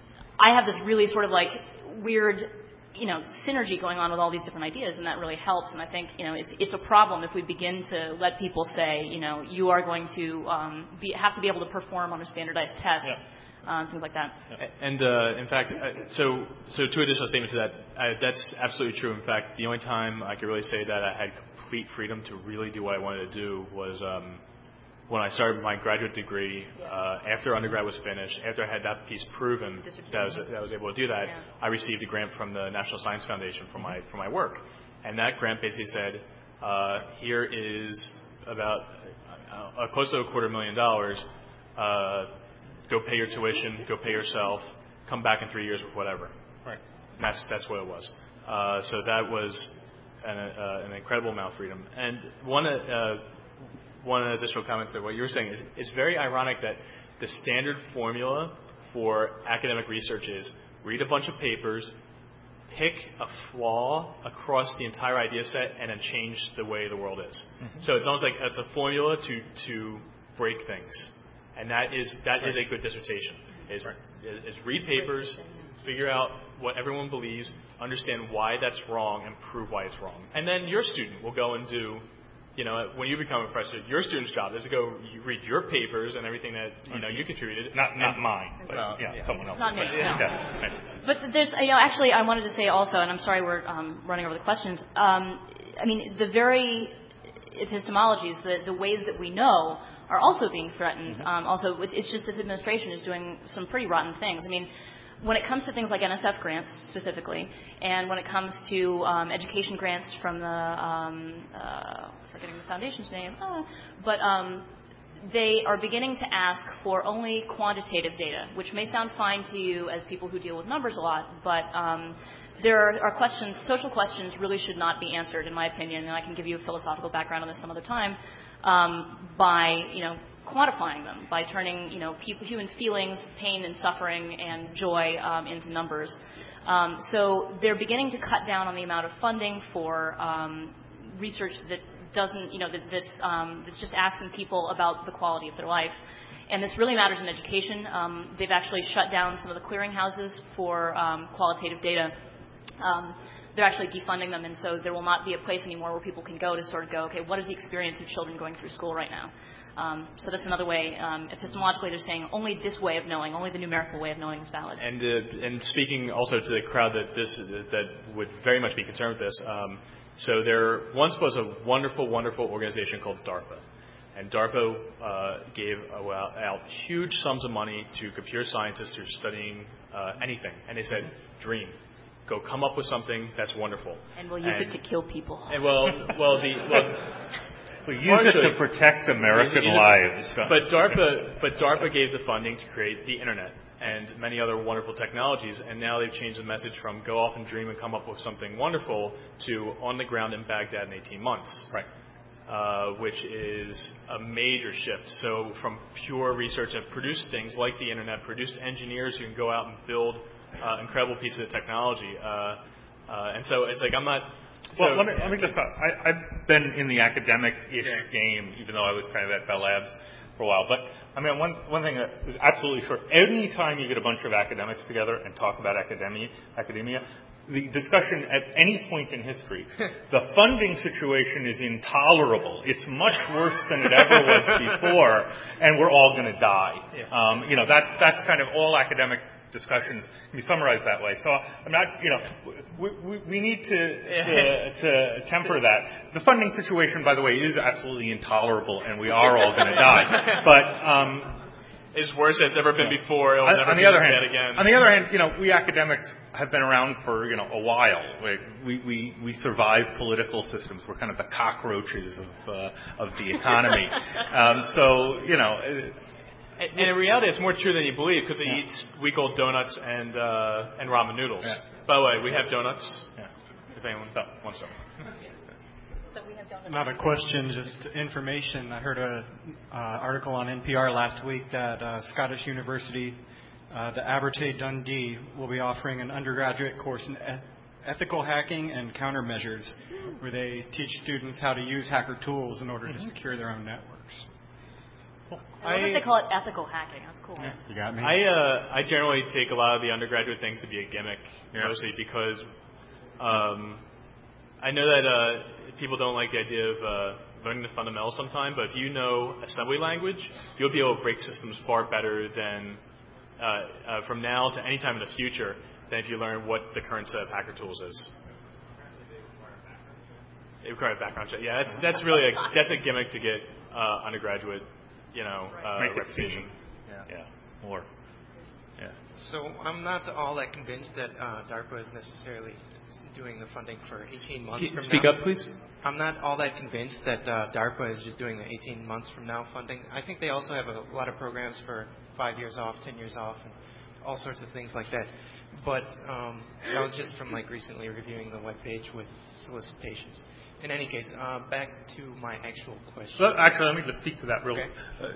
I have this really sort of, like, weird, you know, synergy going on with all these different ideas, and that really helps. And I think, you know, it's it's a problem if we begin to let people say, you know, you are going to um, be, have to be able to perform on a standardized test, yeah. um, things like that. And uh, in fact, uh, so so two additional statements to that. Uh, that's absolutely true. In fact, the only time I could really say that I had complete freedom to really do what I wanted to do was um, when I started my graduate degree, uh, after undergrad was finished, after I had that piece proven that I was, that I was able to do that, yeah. I received a grant from the National Science Foundation for my for my work. And that grant basically said, uh, here is about uh, close to a quarter million dollars. Uh, go pay your tuition, go pay yourself, come back in three years with whatever. Right. And that's that's what it was. Uh, so that was an, uh, an incredible amount of freedom. And one. Uh, One additional comment to what you were saying is it's very ironic that the standard formula for academic research is read a bunch of papers, pick a flaw across the entire idea set, and then change the way the world is. Mm-hmm. So it's almost like it's a formula to to break things, and that is that right. is a good dissertation. Is, right. is is read papers, figure out what everyone believes, understand why that's wrong, and prove why it's wrong, and then your student will go and do. You know, when you become a professor, your student's job is to go you read your papers and everything that you know you contributed. Not not mine, but well, yeah, yeah, someone else. Not me. But, No. yeah. But there's, you know, actually, I wanted to say also, and I'm sorry we're um, running over the questions. Um, I mean, the very epistemologies, the the ways that we know, are also being threatened. Mm-hmm. Um, also, it's just this administration is doing some pretty rotten things. I mean. When it comes to things like N S F grants specifically, and when it comes to um, education grants from the, um, uh, forgetting the foundation's name, uh, but um, they are beginning to ask for only quantitative data, which may sound fine to you as people who deal with numbers a lot, but um, there are, are questions, social questions really should not be answered, in my opinion, and I can give you a philosophical background on this some other time, um, by, you know, quantifying them, by turning, you know, people, human feelings, pain and suffering and joy um, into numbers. Um, so they're beginning to cut down on the amount of funding for um, research that doesn't, you know, that, that's, um, that's just asking people about the quality of their life. And this really matters in education. Um, they've actually shut down some of the clearinghouses for um, qualitative data. Um, they're actually defunding them, and so there will not be a place anymore where people can go to sort of go, okay, what is the experience of children going through school right now? Um, so that's another way. Um, epistemologically, they're saying only this way of knowing, only the numerical way of knowing is valid. And uh, and speaking also to the crowd that this that would very much be concerned with this. Um, so there once was a wonderful, wonderful organization called DARPA, and DARPA uh, gave out huge sums of money to computer scientists who are studying uh, anything, and they said, "Dream, go come up with something that's wonderful." And we'll use and, it to kill people. And well, well, the well, We use it to protect American use it, lives. But DARPA, but DARPA gave the funding to create the internet and many other wonderful technologies, and now they've changed the message from go off and dream and come up with something wonderful to on the ground in Baghdad in eighteen months. Right. Uh, which is a major shift. So from pure research and produced things like the internet, produced engineers who can go out and build uh, incredible pieces of technology. Uh, uh, and so it's like I'm not. Well, so, let me, let me just, I, I've been in the academic-ish yeah. game, even though I was kind of at Bell Labs for a while. But, I mean, one, one thing that is absolutely sure, any time you get a bunch of academics together and talk about academia, academia, the discussion at any point in history, the funding situation is intolerable. It's much worse than it ever was before, and we're all going to die. Yeah. Um, you know, that's, that's kind of all academic discussions can be summarized that way. So I'm not, you know, we, we, we need to, to, to temper that. The funding situation, by the way, is absolutely intolerable, and we are all going to die. But um, it's worse than it's ever been yeah. before. It'll on, never on be the other this hand, bad again. On the other hand, you know, we academics have been around for, you know, a while. We we we survive political systems. We're kind of the cockroaches of uh, of the economy. um, so you know. It, And, and in reality, it's more true than you believe because it yeah. eats week-old donuts and uh, and ramen noodles. Yeah. By the way, we have donuts. Yeah. If anyone wants some. So we have donuts. Not a question, just information. I heard an uh, article on N P R last week that uh, Scottish University, uh, the Abertay Dundee, will be offering an undergraduate course in eth- ethical hacking and countermeasures, where they teach students how to use hacker tools in order mm-hmm. to secure their own networks. I love that they call it ethical hacking. That's cool. Yeah, you got me. I uh, I generally take a lot of the undergraduate things to be a gimmick, yeah. mostly because um, I know that uh, people don't like the idea of uh, learning the fundamentals sometimes, but if you know assembly language, you'll be able to break systems far better than uh, uh, from now to any time in the future than if you learn what the current set of hacker tools is. They require a background check. Yeah, that's that's really a that's a gimmick to get uh, undergraduate. You know, uh, Make reputation. Yeah. yeah, more. Yeah. So I'm not all that convinced that uh, DARPA is necessarily doing the funding for eighteen months from Speak now. up, please. I'm not all that convinced that uh, DARPA is just doing the eighteen months from now funding. I think they also have a lot of programs for five years off, ten years off, and all sorts of things like that. But um, that was just from like recently reviewing the webpage with solicitations. In any case, uh, back to my actual question. Well, actually, let me just speak to that real. Okay.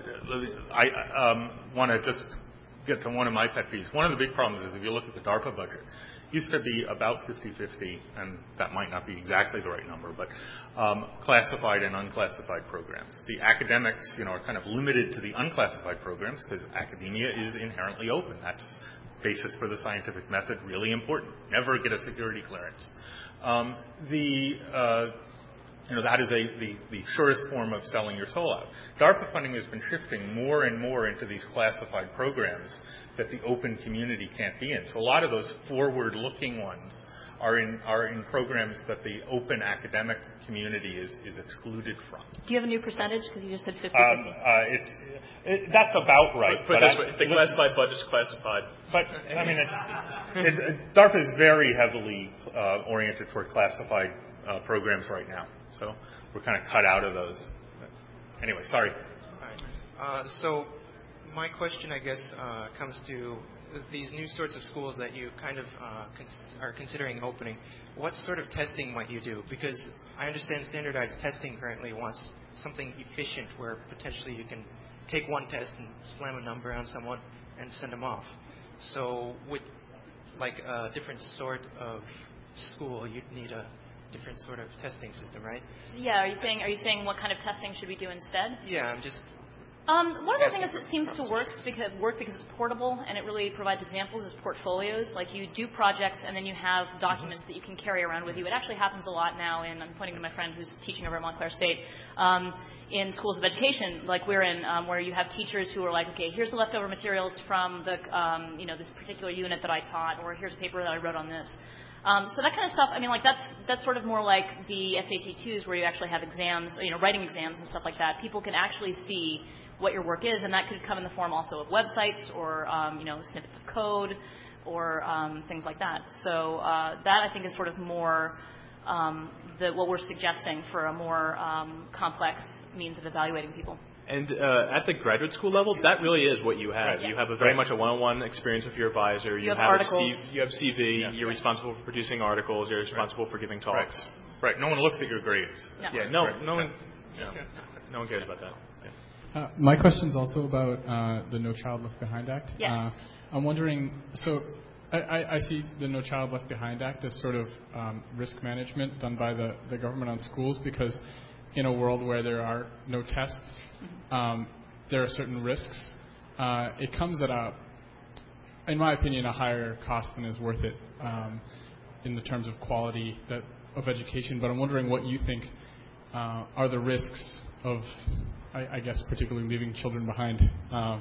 Uh, I um, want to just get to one of my pet peeves. One of the big problems is if you look at the DARPA budget, it used to be about fifty-fifty, and that might not be exactly the right number, but um, classified and unclassified programs. The academics, you know, are kind of limited to the unclassified programs because academia is inherently open. That's basis for the scientific method, really important. Never get a security clearance. Um, the uh, You know, that is a, the, the surest form of selling your soul out. DARPA funding has been shifting more and more into these classified programs that the open community can't be in. So a lot of those forward-looking ones are in are in programs that the open academic community is, is excluded from. Do you have a new percentage? Because you just said fifty um, fifty. uh, it, it, that's about right. Put but this I, way, the classified budget's classified. But, I mean, it's, it, DARPA is very heavily uh, oriented toward classified uh, programs right now. So we're kind of cut out of those. Anyway, sorry. All right. Uh, so my question, I guess, uh, comes to these new sorts of schools that you kind of uh, cons- are considering opening. What sort of testing might you do? Because I understand standardized testing currently wants something efficient where potentially you can take one test and slam a number on someone and send them off. So with like a different sort of school, you'd need a different sort of testing system, right? So yeah, are you saying are you saying what kind of testing should we do instead? Yeah, I'm just Um, one of the things that seems to work because, work because it's portable and it really provides examples is portfolios. Like you do projects and then you have documents that you can carry around with you. It actually happens a lot now in, I'm pointing to my friend who's teaching over at Montclair State, um, in schools of education like we're in, um, where you have teachers who are like, okay, here's the leftover materials from the, um, you know, this particular unit that I taught, or here's a paper that I wrote on this. Um, so that kind of stuff, I mean, like that's that's sort of more like the S A T twos where you actually have exams, or, you know, writing exams and stuff like that. People can actually see what your work is, and that could come in the form also of websites or, um, you know, snippets of code or um, things like that. So uh, that, I think, is sort of more um, the, what we're suggesting for a more um, complex means of evaluating people. And uh, at the graduate school level, that really is what you have. Yeah. You have a very right. much a one-on-one experience with your advisor. You, you have, have articles. A C, you have C V. Yeah. You're yeah. responsible for producing articles. You're responsible right. for giving talks. Right. right. No one looks at your grades. No. Yeah. No. Right. No one. No, no one cares about that. Uh, my question is also about uh, the No Child Left Behind Act. Yeah. Uh, I'm wondering, so I, I, I see the No Child Left Behind Act as sort of um, risk management done by the, the government on schools, because in a world where there are no tests, um, there are certain risks. Uh, it comes at a, in my opinion, a higher cost than is worth it um, in the terms of quality that, of education. But I'm wondering what you think uh, are the risks of, I, I guess, particularly leaving children behind. Um,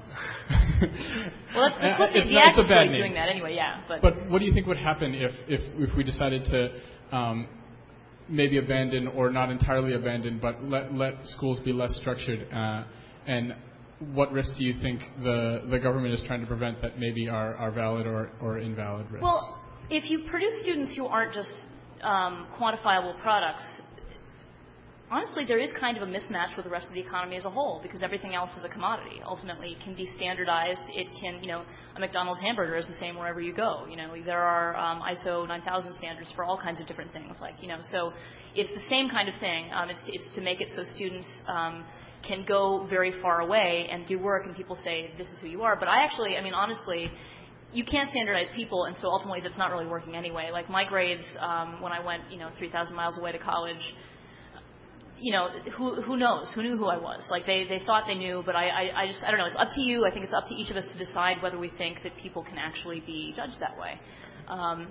well, that's, that's what the, it's the not, Act it's is a bad really name. doing that anyway, yeah. But, but what do you think would happen if, if, if we decided to um, maybe abandon or not entirely abandon, but let, let schools be less structured? Uh, and what risks do you think the, the government is trying to prevent that maybe are, are valid or, or invalid risks? Well, if you produce students who aren't just um, quantifiable products, honestly, there is kind of a mismatch with the rest of the economy as a whole, because everything else is a commodity. Ultimately, it can be standardized. It can, you know, a McDonald's hamburger is the same wherever you go. You know, there are um, I S O nine thousand standards for all kinds of different things. Like, you know, so it's the same kind of thing. Um, it's, it's to make it so students um, can go very far away and do work, and people say, this is who you are. But I actually, I mean, honestly, you can't standardize people, and so ultimately that's not really working anyway. Like my grades, um, when I went, you know, three thousand miles away to college, you know, who who knows? Who knew who I was? Like they, they thought they knew, but I, I, I just, I don't know. It's up to you. I think it's up to each of us to decide whether we think that people can actually be judged that way. Um,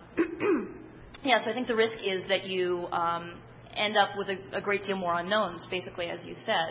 yeah, so I think the risk is that you um, end up with a, a great deal more unknowns, basically, as you said.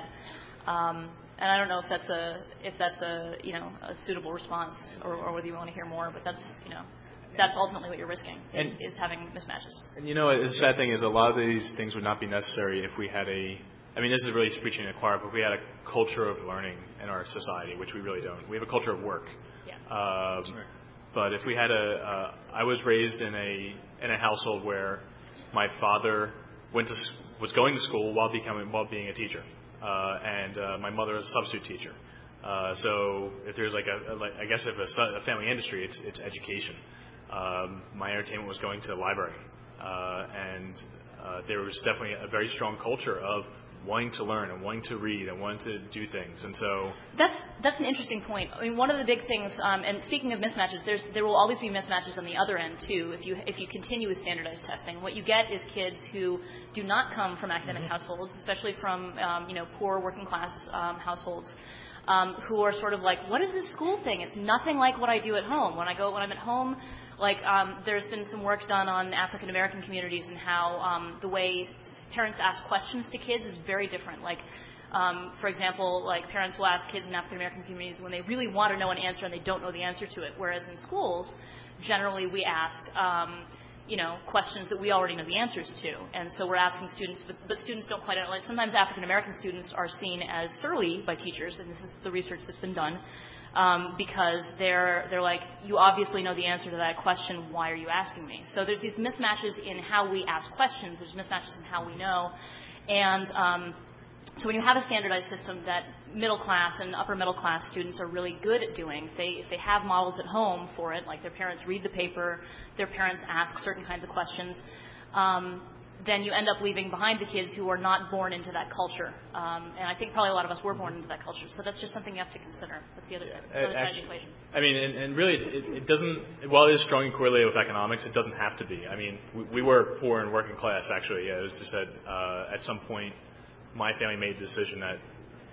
Um, and I don't know if that's a if that's a you know a suitable response, or, or whether you want to hear more. But that's you know that's ultimately what you're risking is, and, is having mismatches. And you know, the sad thing is a lot of these things would not be necessary if we had a. I mean, this is really preaching to the choir, but if we had a culture of learning in our society, which we really don't. We have a culture of work. Yeah. Um, but if we had a, uh, I was raised in a in a household where my father went to was going to school while becoming while being a teacher. Uh, and uh, my mother is a substitute teacher. Uh, so if there's like a, a like, I guess if a, a family industry, it's it's education. Um, my entertainment was going to the library, uh, and uh, there was definitely a very strong culture of wanting to learn and wanting to read and wanting to do things. And so that's that's an interesting point. I mean, one of the big things, um, and speaking of mismatches, there's there will always be mismatches on the other end too. If you if you continue with standardized testing, what you get is kids who do not come from academic mm-hmm. households, especially from um, you know poor working class um, households, um, who are sort of like, what is this school thing? It's nothing like what I do at home. When I go when I'm at home. Like, um, there's been some work done on African American communities and how um, the way parents ask questions to kids is very different. Like, um, for example, like parents will ask kids in African American communities when they really want to know an answer and they don't know the answer to it. Whereas in schools, generally we ask, um, you know, questions that we already know the answers to. And so we're asking students, but, but students don't quite know. Like, sometimes African American students are seen as surly by teachers, and this is the research that's been done. Um, because they're they're like, you obviously know the answer to that question, why are you asking me? So there's these mismatches in how we ask questions, there's mismatches in how we know, and um, so when you have a standardized system that middle class and upper middle class students are really good at doing, if they, if they have models at home for it, like their parents read the paper, their parents ask certain kinds of questions, um, then you end up leaving behind the kids who are not born into that culture. Um, and I think probably a lot of us were born into that culture. So that's just something you have to consider. That's the other, the other side of the equation. I mean, and, and really, it, it doesn't, while it is strongly correlated with economics, it doesn't have to be. I mean, we, we were poor and working class, actually. Yeah, it was just that uh, at some point, my family made the decision that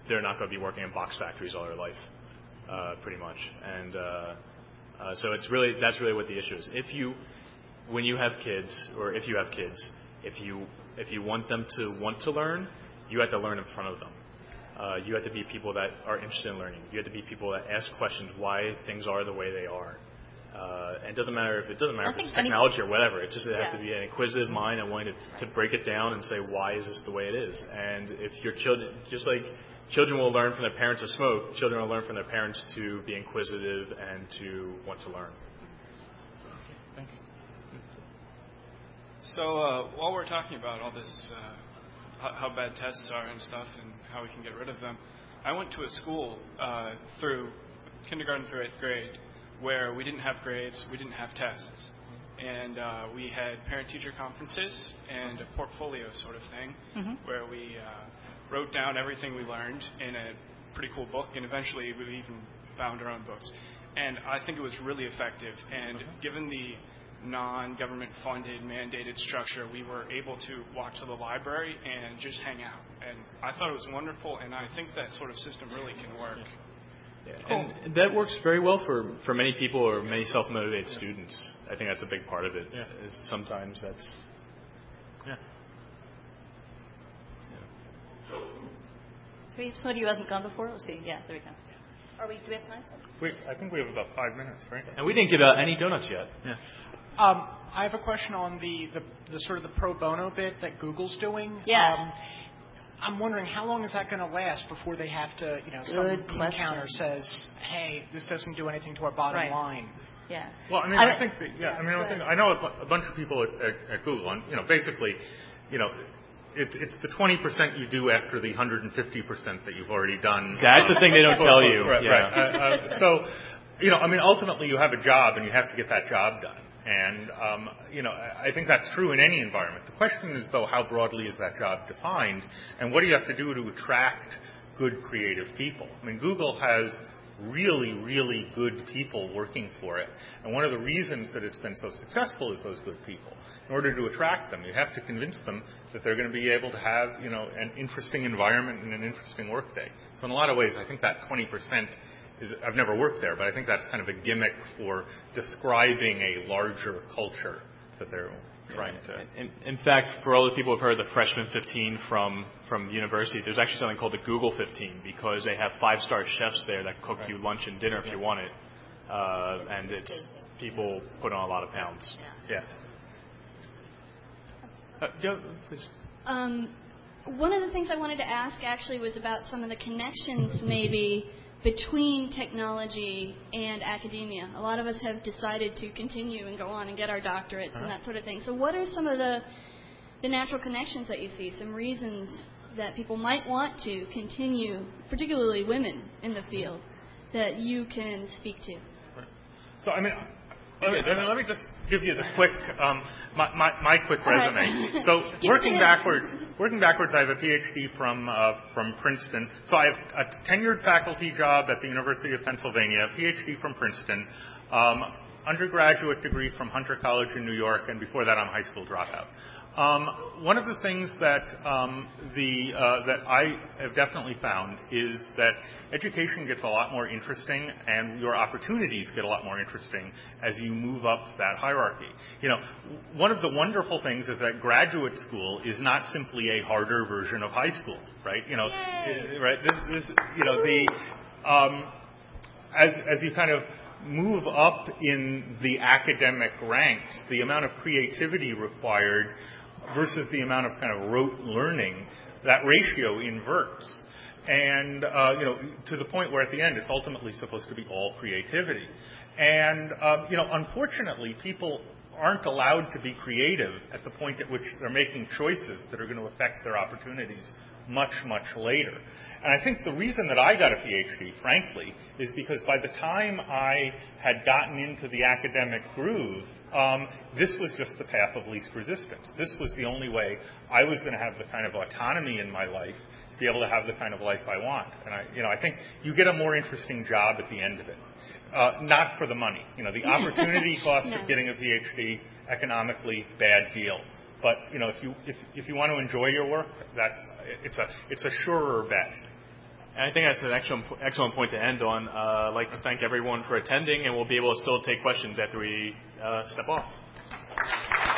they're not going to be working in box factories all their life, uh, pretty much. And uh, uh, so it's really that's really what the issue is. If you when you have kids, or if you have kids, if you if you want them to want to learn, you have to learn in front of them. Uh, you have to be people that are interested in learning. You have to be people that ask questions why things are the way they are. Uh, and it doesn't matter if it doesn't matter if it's technology or whatever. It just it yeah. has to be an inquisitive mind and wanting to, to break it down and say, why is this the way it is? And if your children, just like children will learn from their parents to smoke, children will learn from their parents to be inquisitive and to want to learn. Thanks. So uh, while we're talking about all this, uh, how, how bad tests are and stuff, and how we can get rid of them, I went to a school uh, through kindergarten through eighth grade where we didn't have grades, we didn't have tests, and uh, we had parent-teacher conferences and a portfolio sort of thing, mm-hmm. where we uh, wrote down everything we learned in a pretty cool book, and eventually we even found our own books. And I think it was really effective, and given the non-government funded, mandated structure, we were able to walk to the library and just hang out. And I thought it was wonderful, and I think that sort of system really can work. Yeah. Cool. And that works very well for, for many people or many self-motivated students. I think that's a big part of it. Yeah. Is sometimes that's... Yeah. yeah. Do we have somebody who hasn't gone before? Let's see. Yeah, there we go. Are we, do we have time? We, I think we have about five minutes, right? And we didn't get uh, any donuts yet. Yeah. Um, I have a question on the, the, the sort of the pro bono bit that Google's doing. Yeah. Um, I'm wondering how long is that going to last before they have to, you know, Good some question. counter says, hey, this doesn't do anything to our bottom right. line. Yeah. Well, I mean, I, I think that, yeah, I mean, I think I know a, a bunch of people at, at, at Google, and you know, basically, you know, it's it's the twenty percent you do after the one hundred fifty percent that you've already done. That's the thing they don't tell you. Right. Yeah. right. Uh, uh, so, you know, I mean, ultimately, you have a job, and you have to get that job done. And, um, you know, I think that's true in any environment. The question is, though, how broadly is that job defined? And what do you have to do to attract good creative people? I mean, Google has really, really good people working for it. And one of the reasons that it's been so successful is those good people. In order to attract them, you have to convince them that they're going to be able to have, you know, an interesting environment and an interesting workday. So in a lot of ways, I think that twenty percent is, I've never worked there, but I think that's kind of a gimmick for describing a larger culture that they're trying to. In, in fact, for all the people who've heard the freshman fifteen from, from university, there's actually something called the Google fifteen because they have five-star chefs there that cook right. you lunch and dinner if yeah. you want it. Uh, and it's people put on a lot of pounds. Yeah. Uh, go, please. Um, one of the things I wanted to ask actually was about some of the connections maybe between technology and academia. A lot of us have decided to continue and go on and get our doctorates uh-huh. and that sort of thing. So what are some of the the natural connections that you see, some reasons that people might want to continue, particularly women in the field, that you can speak to? Right. So, I mean, let me, let me just give you the quick, um, my, my, my quick resume. Right. So working backwards, working backwards, I have a P H D from uh, from Princeton. So I have a tenured faculty job at the University of Pennsylvania, a P H D from Princeton, um, undergraduate degree from Hunter College in New York, and before that I'm a high school dropout. Um, one of the things that um, the uh, that I have definitely found is that education gets a lot more interesting, and your opportunities get a lot more interesting as you move up that hierarchy. You know, one of the wonderful things is that graduate school is not simply a harder version of high school, right? You know, Yay. right? This, this, you know, the um, as as you kind of move up in the academic ranks, the amount of creativity required versus the amount of kind of rote learning, that ratio inverts. And, uh, you know, to the point where at the end it's ultimately supposed to be all creativity. And, um, you know, unfortunately, people aren't allowed to be creative at the point at which they're making choices that are going to affect their opportunities much, much later. And I think the reason that I got a P H D, frankly, is because by the time I had gotten into the academic groove, um, this was just the path of least resistance. This was the only way I was going to have the kind of autonomy in my life to be able to have the kind of life I want. And I, you know, I think you get a more interesting job at the end of it. Uh, not for the money. You know, the opportunity cost no. of getting a P H D, economically, bad deal. But, you know, if you if if you want to enjoy your work, that's it's a it's a surer bet. And I think that's an excellent, excellent point to end on. Uh, I'd like to thank everyone for attending, and we'll be able to still take questions after we uh, step off.